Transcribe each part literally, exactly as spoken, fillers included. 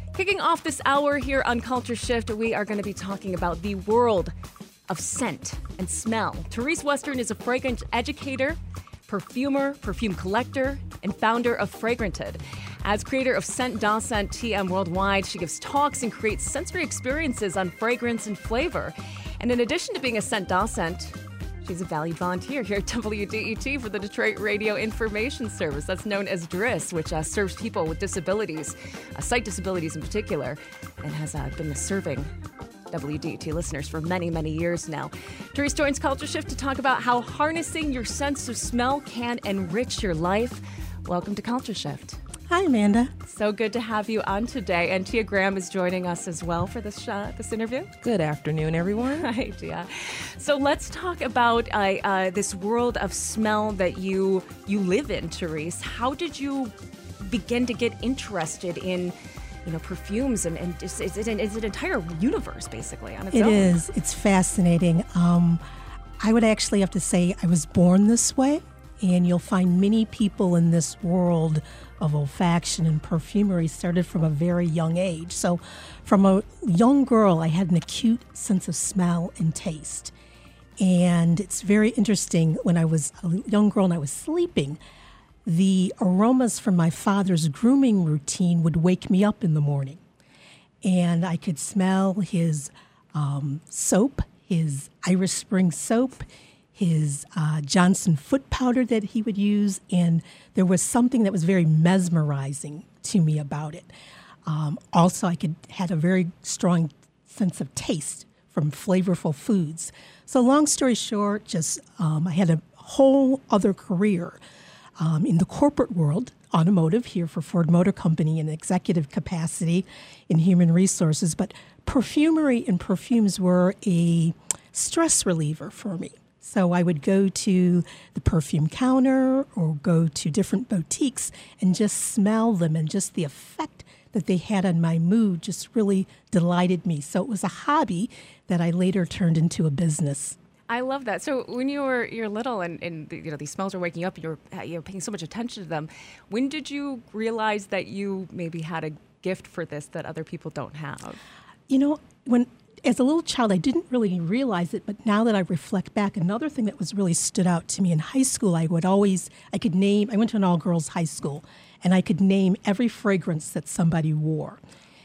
Kicking off this hour here on Culture Shift, we are going to be talking about the world of scent and smell. Therese Western is a fragrance educator, perfumer, perfume collector, and founder of Fragranted. As creator of Scent Docent T M Worldwide, she gives talks and creates sensory experiences on fragrance and flavor. And in addition to being a Scent Docent, she's a valued volunteer here at W D E T for the Detroit Radio Information Service. That's known as D R I S, which uh, serves people with disabilities, uh, sight disabilities in particular, and has uh, been serving W D E T listeners for many, many years now. Therese joins Culture Shift to talk about how harnessing your sense of smell can enrich your life. Welcome to Culture Shift. Hi, Amanda. So good to have you on today. And Tia Graham is joining us as well for this uh, this interview. Good afternoon, everyone. Hi, Tia. So let's talk about uh, uh, this world of smell that you you live in, Therese. How did you begin to get interested in, you know, perfumes and, and it's, it's, an, it's an entire universe basically on its It own? It is. It's fascinating. Um, I would actually have to say I was born this way, and you'll find many people in this world of olfaction and perfumery started from a very young age. So from a young girl, I had an acute sense of smell and taste. And it's very interesting, when I was a young girl and I was sleeping, the aromas from my father's grooming routine would wake me up in the morning. And I could smell his um, soap, his Irish Spring soap, his uh, Johnson foot powder that he would use, and there was something that was very mesmerizing to me about it. Um, also, I could had a very strong sense of taste from flavorful foods. So long story short, just um, I had a whole other career um, in the corporate world, automotive here for Ford Motor Company in executive capacity in human resources, but perfumery and perfumes were a stress reliever for me. So I would go to the perfume counter or go to different boutiques and just smell them, and just the effect that they had on my mood just really delighted me. So it was a hobby that I later turned into a business. I love that. So when you were you're little and, and you know these smells are waking up and you're you're paying so much attention to them, when did you realize that you maybe had a gift for this that other people don't have? You know, when as a little child, I didn't really realize it, but now that I reflect back, another thing that was really stood out to me in high school, I would always, I could name, I went to an all-girls high school, and I could name every fragrance that somebody wore.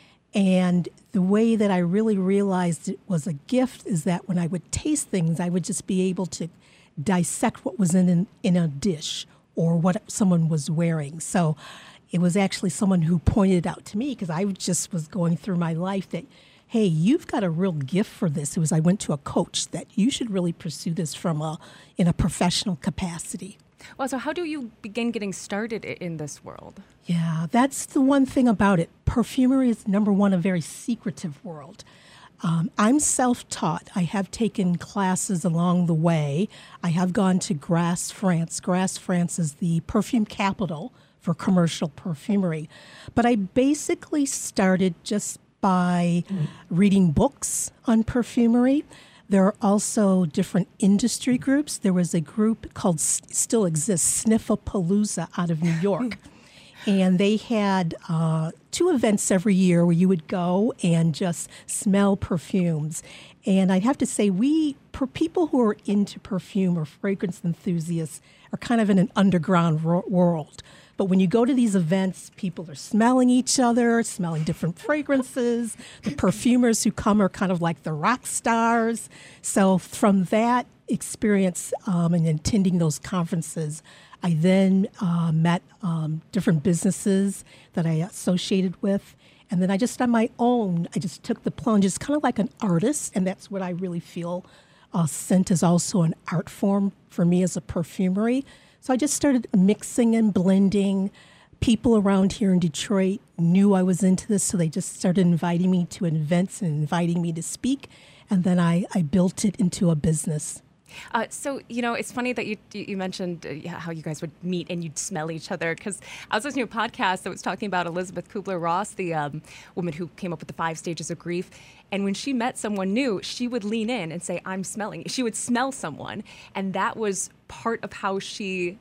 And the way that I really realized it was a gift is that when I would taste things, I would just be able to dissect what was in an, in a dish or what someone was wearing. So it was actually someone who pointed it out to me, because I just was going through my life that, hey, you've got a real gift for this. It was I went to a coach that you should really pursue this from a in a professional capacity. Well, so how do you begin getting started in this world? Yeah, that's the one thing about it. Perfumery is, number one, a very secretive world. Um, I'm self-taught. I have taken classes along the way. I have gone to Grasse, France. Grasse, France is the perfume capital for commercial perfumery. But I basically started just by reading books on perfumery. There are also different industry groups. There was a group called, still exists, Sniffapalooza out of New York. And they had uh, two events every year where you would go and just smell perfumes. And I'd have to say, we, per people who are into perfume or fragrance enthusiasts, are kind of in an underground ro- world. But when you go to these events, people are smelling each other, smelling different fragrances. The perfumers who come are kind of like the rock stars. So from that experience um, and attending those conferences, I then uh, met um, different businesses that I associated with. And then I just, on my own, I just took the plunge. It's kind of like an artist, and that's what I really feel. Uh, scent is also an art form for me as a perfumery. So I just started mixing and blending. People around here in Detroit knew I was into this, so they just started inviting me to events and inviting me to speak. And then I, I built it into a business. Uh, so, you know, it's funny that you you mentioned uh, how you guys would meet and you'd smell each other, because I was listening to a podcast that was talking about Elizabeth Kubler-Ross, the um, woman who came up with the five stages of grief. And when she met someone new, she would lean in and say, I'm smelling. She would smell someone. And that was part of how she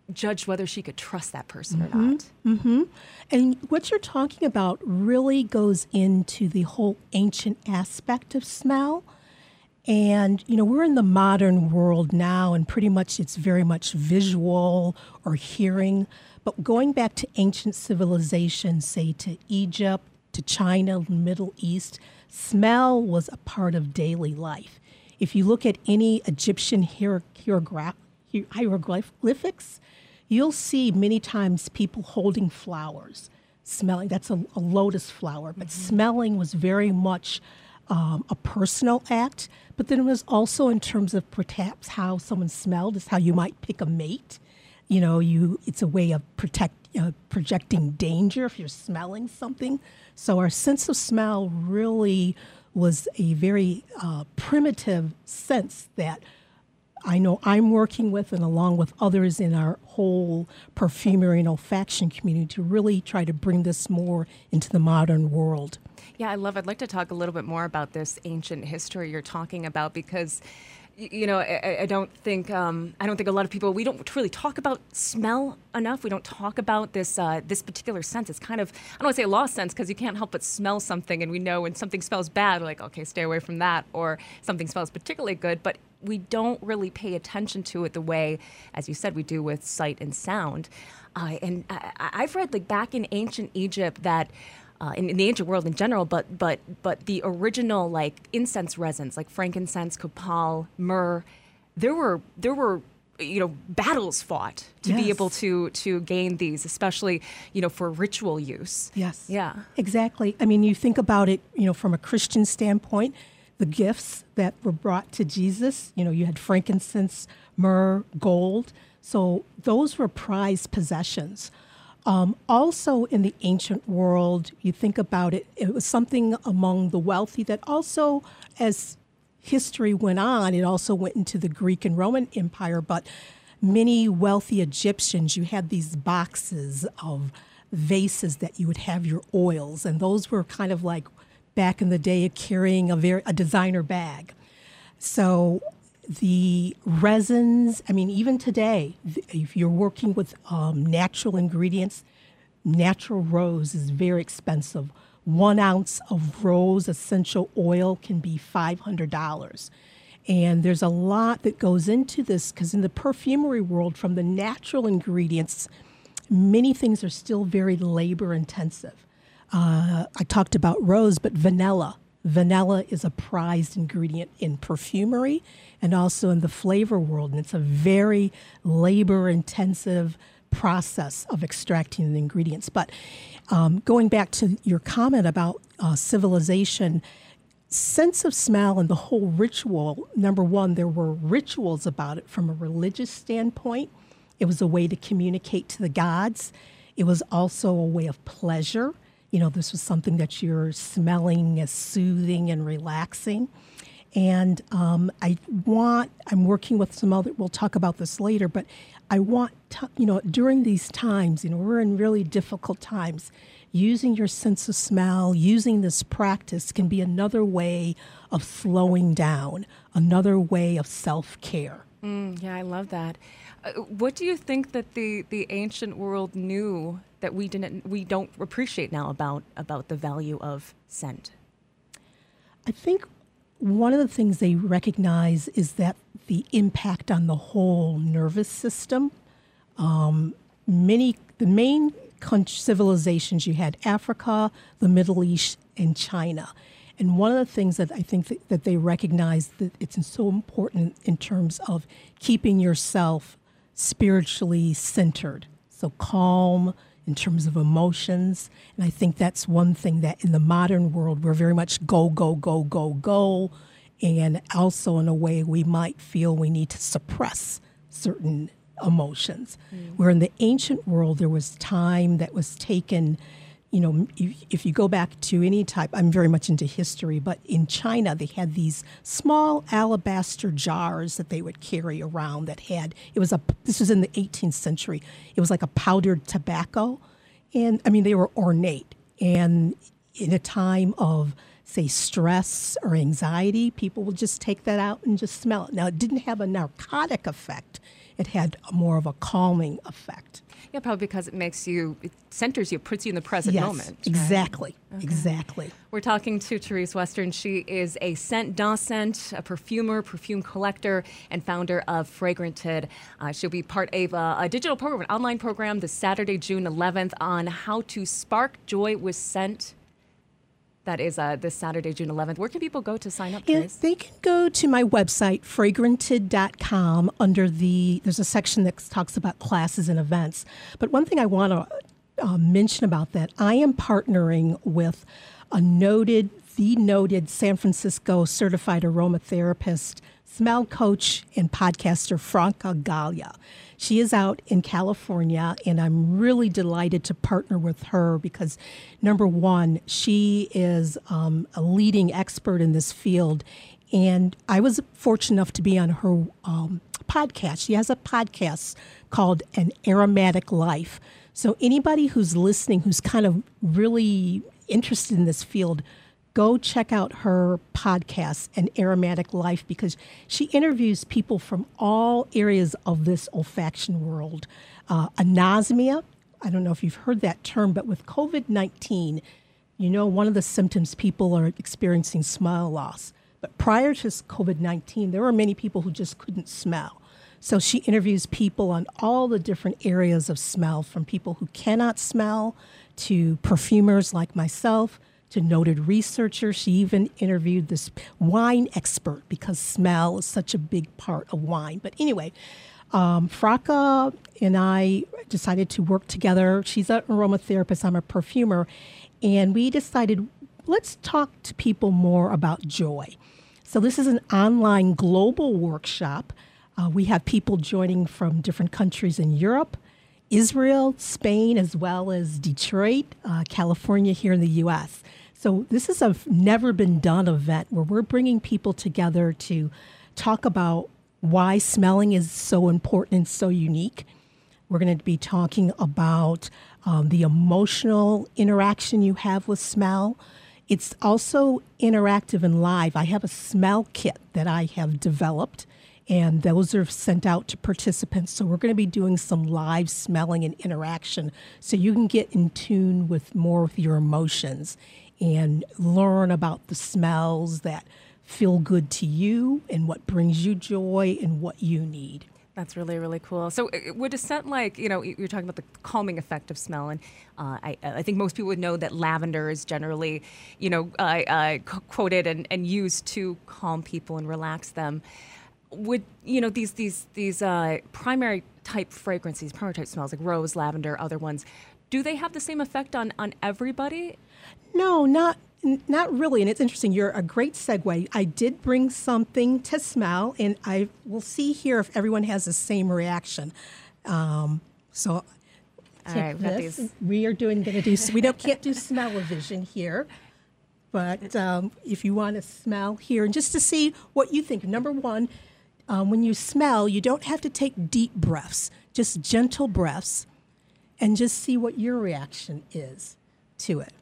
judge whether she could trust that person mm-hmm. or not. Mm-hmm. And what you're talking about really goes into the whole ancient aspect of smell. And, you know, we're in the modern world now, and pretty much it's very much visual or hearing. But going back to ancient civilizations, say to Egypt, to China, the Middle East, smell was a part of daily life. If you look at any Egyptian hier- hieroglyph- hieroglyphics, you'll see many times people holding flowers, smelling. That's a, a lotus flower, but mm-hmm. smelling was very much um, a personal act. But then it was also in terms of perhaps how someone smelled is how you might pick a mate. You know, you it's a way of protect uh, projecting danger if you're smelling something. So our sense of smell really was a very uh, primitive sense that I know I'm working with, and along with others in our whole perfumery and olfaction community, to really try to bring this more into the modern world. Yeah, I love. I'd like to talk a little bit more about this ancient history you're talking about, because you know, I, I don't think um, I don't think a lot of people, we don't really talk about smell enough. We don't talk about this uh, this particular sense. It's kind of, I don't want to say a lost sense, because you can't help but smell something, and we know when something smells bad, we're like, okay, stay away from that, or something smells particularly good, but we don't really pay attention to it the way, as you said, we do with sight and sound. Uh, and I, I've read, like, back in ancient Egypt that Uh, in, in the ancient world in general, but but but the original, like, incense resins, like frankincense, copal, myrrh, there were there were you know battles fought to yes. be able to to gain these, especially you know for ritual use. Yes, yeah, exactly. I mean, you think about it, you know, from a Christian standpoint, the gifts that were brought to Jesus. You know, you had frankincense, myrrh, gold. So those were prized possessions. Um, also in the ancient world, you think about it, it was something among the wealthy that also, as history went on, it also went into the Greek and Roman Empire, but many wealthy Egyptians, you had these boxes of vases that you would have your oils, and those were kind of like back in the day carrying a very a designer bag. So the resins, I mean, even today, if you're working with um, natural ingredients, natural rose is very expensive. One ounce of rose essential oil can be five hundred dollars. And there's a lot that goes into this, because in the perfumery world, from the natural ingredients, many things are still very labor intensive. Uh, I talked about rose, but vanilla. Vanilla is a prized ingredient in perfumery and also in the flavor world, and it's a very labor-intensive process of extracting the ingredients. But um, going back to your comment about uh, civilization, sense of smell and the whole ritual, number one, there were rituals about it from a religious standpoint. It was a way to communicate to the gods. It was also a way of pleasure. You know, this was something that you're smelling as soothing and relaxing. And um, I want, I'm working with some other, we'll talk about this later, but I want, to, you know, during these times, you know, we're in really difficult times. Using your sense of smell, using this practice can be another way of slowing down, another way of self-care. Mm, yeah, I love that. Uh, what do you think that the, the ancient world knew that we didn't, we don't appreciate now about about the value of scent? I think one of the things they recognize is that the impact on the whole nervous system. Um, many, the main civilizations, you had Africa, the Middle East, and China. And one of the things that I think that, that they recognize that it's so important in terms of keeping yourself spiritually centered, so calm in terms of emotions. And I think that's one thing that in the modern world, we're very much go, go, go, go, go. And also in a way we might feel we need to suppress certain emotions. Mm. Where in the ancient world, there was time that was taken. You know, if, if you go back to any type, I'm very much into history, but in China, they had these small alabaster jars that they would carry around that had, it was a, this was in the eighteenth century, it was like a powdered tobacco. And I mean, they were ornate. And in a time of, say, stress or anxiety, people would just take that out and just smell it. Now, it didn't have a narcotic effect. it had more of a calming effect. Yeah, probably because it makes you, it centers you, puts you in the present yes, moment. Right? Exactly, okay. exactly. We're talking to Therese Western. She is a scent docent, a perfumer, perfume collector, and founder of Fragranted. Uh, she'll be part of a, a digital program, an online program, this Saturday, June eleventh, on how to spark joy with scent. That is uh, this Saturday, June eleventh. Where can people go to sign up, Yeah, Therese? they can go to my website, fragranted dot com. Under the, there's a section that talks about classes and events. But one thing I want to uh, mention about that, I am partnering with a noted, the noted San Francisco certified aromatherapist, smell coach, and podcaster, Franca Gallia. She is out in California, and I'm really delighted to partner with her because, number one, she is um, a leading expert in this field. And I was fortunate enough to be on her um, podcast. She has a podcast called An Aromatic Life. So anybody who's listening who's kind of really interested in this field, go check out her podcast, An Aromatic Life, because she interviews people from all areas of this olfaction world. Uh, anosmia, I don't know if you've heard that term, but with covid nineteen, you know, one of the symptoms people are experiencing smell loss. But prior to covid nineteen, there were many people who just couldn't smell. So she interviews people on all the different areas of smell, from people who cannot smell to perfumers like myself, to noted researchers. She even interviewed this wine expert because smell is such a big part of wine. But anyway, um, Franca and I decided to work together. She's an aromatherapist, I'm a perfumer, and we decided, let's talk to people more about joy. So this is an online global workshop. Uh, we have people joining from different countries in Europe, Israel, Spain, as well as Detroit, uh, California, here in the U S. So this is a never been done event where we're bringing people together to talk about why smelling is so important and so unique. We're going to be talking about um, the emotional interaction you have with smell. It's also interactive and live. I have a smell kit that I have developed, and those are sent out to participants. So we're going to be doing some live smelling and interaction so you can get in tune with more with your emotions and learn about the smells that feel good to you and what brings you joy and what you need. That's really, really cool. So uh, would a scent like, you know, you're talking about the calming effect of smell, and uh, I, I think most people would know that lavender is generally, you know, uh, uh, quoted and, and used to calm people and relax them. Would, you know, these these these uh, primary type fragrances, primary type smells like rose, lavender, other ones, do they have the same effect on, on everybody? No, not not really. And it's interesting. You're a great segue. I did bring something to smell, and I will see here if everyone has the same reaction. Um, so, all right, we've got these. We are doing going to do. We don't can't do smell-o-vision here. But um, if you want to smell here, and just to see what you think. Number one, um, when you smell, you don't have to take deep breaths, just gentle breaths, and just see what your reaction is to it.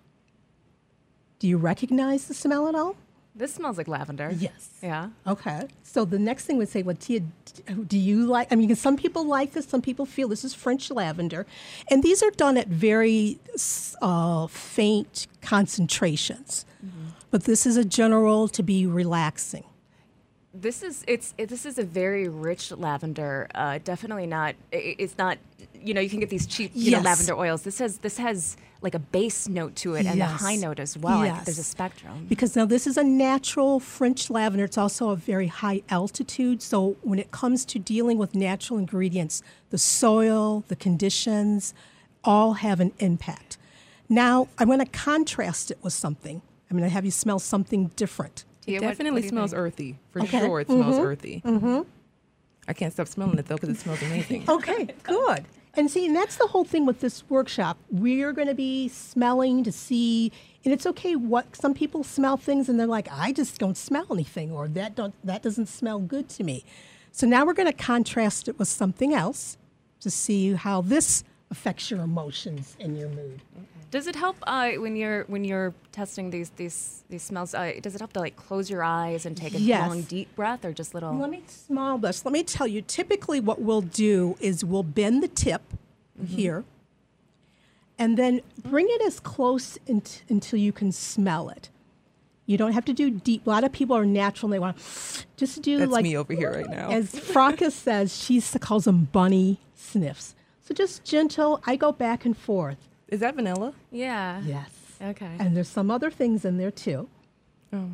Do you recognize the smell at all? This smells like lavender. Yes. Yeah. Okay. So the next thing would say, well, Tia, do you like, I mean, some people like this, some people feel this is French lavender. And these are done at very uh, faint concentrations. Mm-hmm. But this is a general to be relaxing. This is it's it, this is a very rich lavender. Uh, definitely not. It, it's not. You know, you can get these cheap you yes. know, lavender oils. This has this has like a base note to it and yes. a high note as well. Yes. Like, there's a spectrum. Because now this is a natural French lavender. It's also a very high altitude. So when it comes to dealing with natural ingredients, the soil, the conditions, all have an impact. Now I'm going to contrast it with something. I'm going to have you smell something different. It definitely what smells think? earthy. For okay. sure, it mm-hmm. smells earthy. Mm-hmm. I can't stop smelling it, though, because it smells amazing. Okay, good. And see, and that's the whole thing with this workshop. We're going to be smelling to see, and it's okay what some people smell things, and they're like, I just don't smell anything, or that don't that doesn't smell good to me. So now we're going to contrast it with something else to see how this affects your emotions and your mood. Does it help uh, when you're when you're testing these these these smells? Uh, does it help to like close your eyes and take a Yes. long deep breath, or just little? Let me small this. Let me tell you. Typically, what we'll do is we'll bend the tip here, and then bring it as close int- until you can smell it. You don't have to do deep. A lot of people are natural and they want to just do That's like me over here right now. as Fraka says, she calls them bunny sniffs. So just gentle. I go back and forth. Is that vanilla? Yeah. Yes. Okay. And there's some other things in there too. Oh.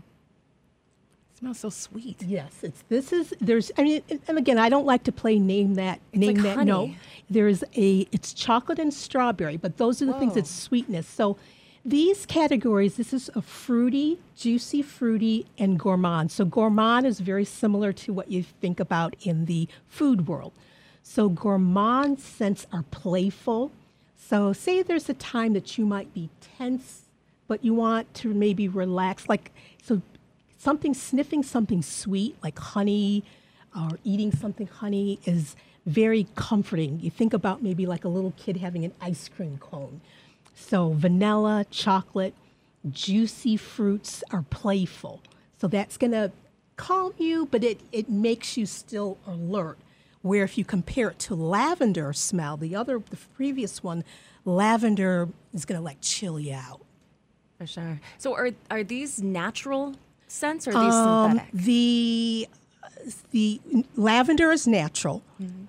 It smells so sweet. Yes, it's this is there's I mean and again I don't like to play name that name like that honey. no. There's a it's chocolate and strawberry, but those are the things Whoa. that's sweetness. So these categories, this is a fruity, juicy, fruity, and gourmand. So gourmand is very similar to what you think about in the food world. So gourmand scents are playful. So say there's a time that you might be tense, but you want to maybe relax. Like, so something, sniffing something sweet like honey or eating something honey is very comforting. You think about maybe like a little kid having an ice cream cone. So vanilla, chocolate, juicy fruits are playful. So that's going to calm you, but it, it makes you still alert. Where if you compare it to lavender smell, the other, the previous one, lavender is going to like chill you out. For sure. So are are these natural scents or are these Um, synthetic? the the lavender is natural.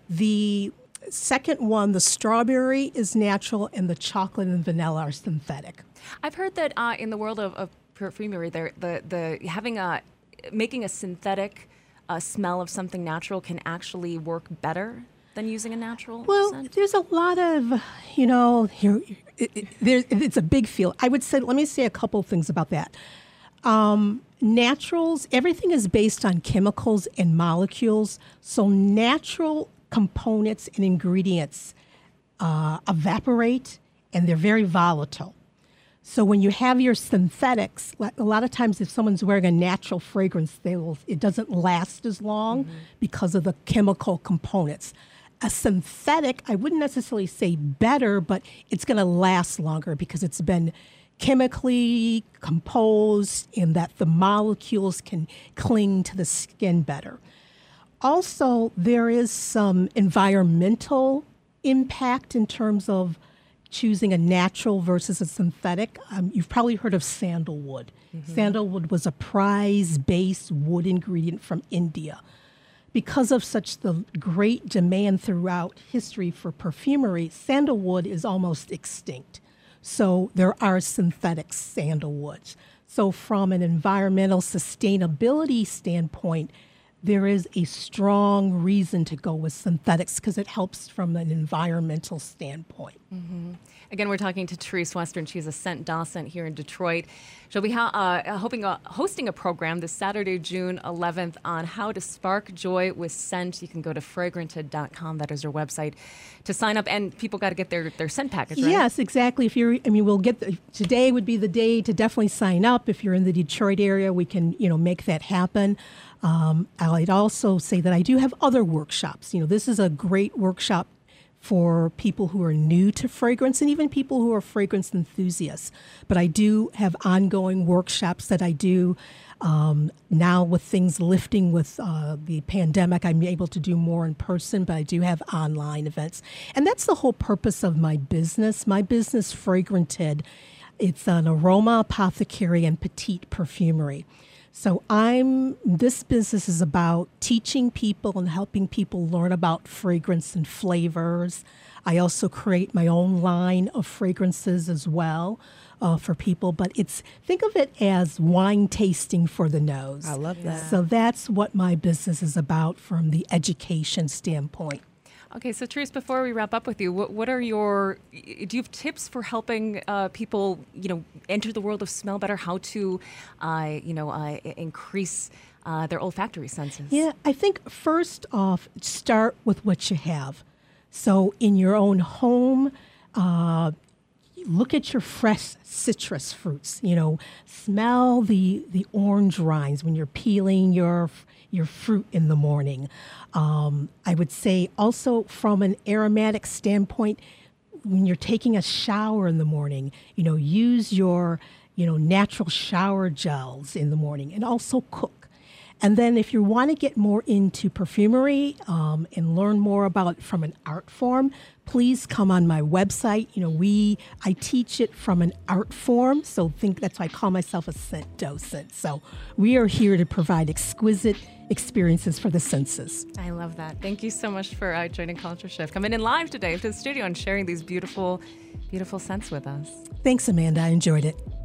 The second one, the strawberry, is natural, and the chocolate and vanilla are synthetic. I've heard that uh, in the world of, of perfumery, there the the having a making a synthetic uh, smell of something natural can actually work better than using a natural Well, scent. there's a lot of, you know, here, it, it, there, it's a big field. I would say, let me say a couple of things about that. Um, naturals, everything is based on chemicals and molecules. So natural components and ingredients uh, evaporate, and they're very volatile. So when you have your synthetics, like a lot of times if someone's wearing a natural fragrance, they will, it doesn't last as long because of the chemical components. A synthetic, I wouldn't necessarily say better, but it's going to last longer because it's been chemically composed in that the molecules can cling to the skin better. Also, there is some environmental impact in terms of choosing a natural versus a synthetic. Um, you've probably heard of sandalwood. Mm-hmm. Sandalwood was a prize-based wood ingredient from India. Because of such the great demand throughout history for perfumery, sandalwood is almost extinct. So there are synthetic sandalwoods. So from an environmental sustainability standpoint, there is a strong reason to go with synthetics because it helps from an environmental standpoint. Mm-hmm. Again, we're talking to Therese Western. She's a scent docent here in Detroit. She'll be ha- uh, hoping, uh, hosting a program this Saturday, June eleventh, on how to spark joy with scent. You can go to fragranted dot com. That is her website to sign up. And people got to get their, their scent package, right? Yes, exactly. If you're, I mean, we'll get the, today would be the day to definitely sign up. If you're in the Detroit area, we can, you know, make that happen. Um, I'd also say that I do have other workshops. You know, this is a great workshop for people who are new to fragrance and even people who are fragrance enthusiasts. But I do have ongoing workshops that I do. Um, now with things lifting with uh, the pandemic, I'm able to do more in person, but I do have online events. And that's the whole purpose of my business. My business, Fragranted, it's an aroma apothecary and petite perfumery. So I'm, this business is about teaching people and helping people learn about fragrance and flavors. I also create my own line of fragrances as well uh, for people, but it's, think of it as wine tasting for the nose. I love that. So that's what my business is about from the education standpoint. Okay, so Therese, before we wrap up with you, what, what are your, do you have tips for helping uh, people, you know, enter the world of smell better, how to, uh, you know, uh, increase uh, their olfactory senses? Yeah, I think first off, start with what you have. So in your own home, uh, look at your fresh citrus fruits, you know, smell the, the orange rinds when you're peeling your your fruit in the morning. Um, I would say also from an aromatic standpoint, when you're taking a shower in the morning, you know, use your, you know, natural shower gels in the morning, and also cook. And then if you want to get more into perfumery um, and learn more about it from an art form, please come on my website. You know, we I teach it from an art form, so think that's why I call myself a scent docent. So we are here to provide exquisite experiences for the senses. I love that. Thank you so much for uh, joining Culture Shift, coming in live today to the studio and sharing these beautiful, beautiful scents with us. Thanks, Amanda. I enjoyed it.